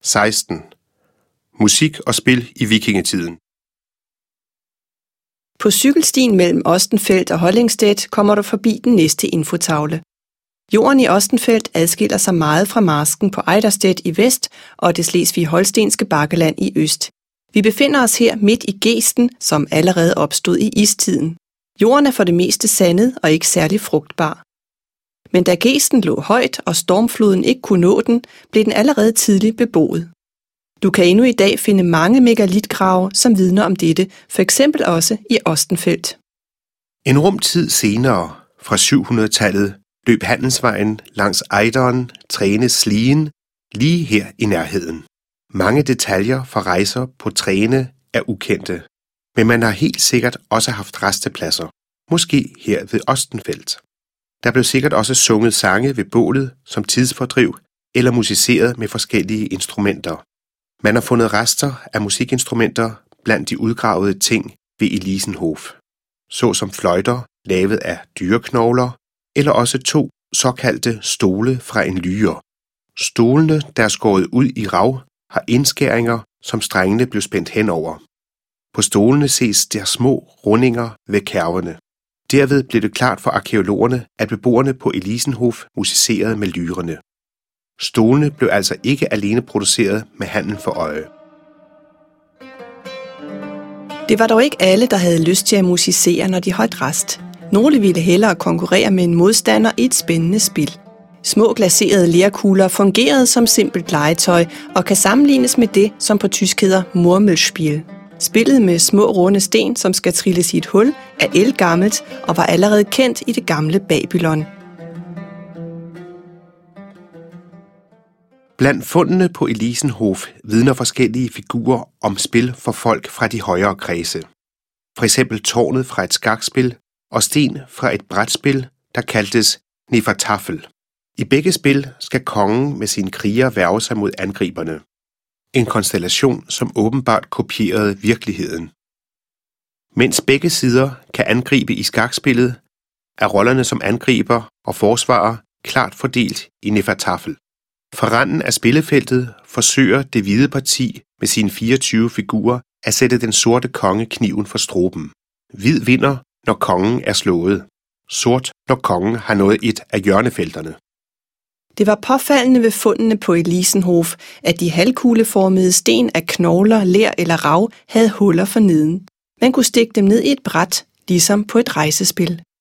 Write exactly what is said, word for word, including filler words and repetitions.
seksten. Musik og spil i vikingetiden. På cykelstien mellem Ostenfeld og Hollingstedt kommer du forbi den næste infotavle. Jorden i Ostenfeld adskiller sig meget fra marsken på Ejderstedt i vest og det slesvig-holstenske bakkeland i øst. Vi befinder os her midt i gesten, som allerede opstod i istiden. Jorden er for det meste sandet og ikke særlig frugtbar. Men da gesten lå højt og stormfloden ikke kunne nå den, blev den allerede tidligt beboet. Du kan endnu i dag finde mange megalitgrave, som vidner om dette, for eksempel også i Ostenfeld. En rumtid senere, fra syv hundrede-tallet, løb handelsvejen langs Ejderen, Trænes Slien, lige her i nærheden. Mange detaljer fra rejser på Træne er ukendte, men man har helt sikkert også haft rastepladser, måske her ved Ostenfeld. Der blev sikkert også sunget sange ved bålet som tidsfordriv eller musiceret med forskellige instrumenter. Man har fundet rester af musikinstrumenter blandt de udgravede ting ved Elisenhof, såsom fløjter lavet af dyreknogler, eller også to såkaldte stole fra en lyre. Stolene, der er skåret ud i rav, har indskæringer, som strengene blev spændt henover. På stolene ses der små rundinger ved kærverne. Derved blev det klart for arkæologerne, at beboerne på Elisenhof musicerede med lyrerne. Stolene blev altså ikke alene produceret med handel for øje. Det var dog ikke alle, der havde lyst til at musicere, når de holdt rast. Nogle ville hellere konkurrere med en modstander i et spændende spil. Små glaserede lerkugler fungerede som simpelt legetøj og kan sammenlignes med det, som på tysk hedder Murmelspiel. Spillet med små runde sten, som skal trilles i et hul, er ældgammelt og var allerede kendt i det gamle Babylon. Blandt fundene på Elisenhof vidner forskellige figurer om spil for folk fra de højere kredse. For eksempel tårnet fra et skakspil og sten fra et brætspil, der kaldtes Nefertafel. I begge spil skal kongen med sine krigere værge sig mod angriberne. En konstellation, som åbenbart kopierede virkeligheden. Mens begge sider kan angribe i skakspillet, er rollerne som angriber og forsvarer klart fordelt i Nefertafel. Fra randen af spillefeltet forsøger det hvide parti med sine fireogtyve figurer at sætte den sorte konge kniven for struben. Hvid vinder, når kongen er slået. Sort, når kongen har nået et af hjørnefelterne. Det var påfaldende ved fundene på Elisenhof, at de halvkugleformede sten af knogler, ler eller rav havde huller for neden. Man kunne stikke dem ned i et bræt, ligesom på et rejsespil.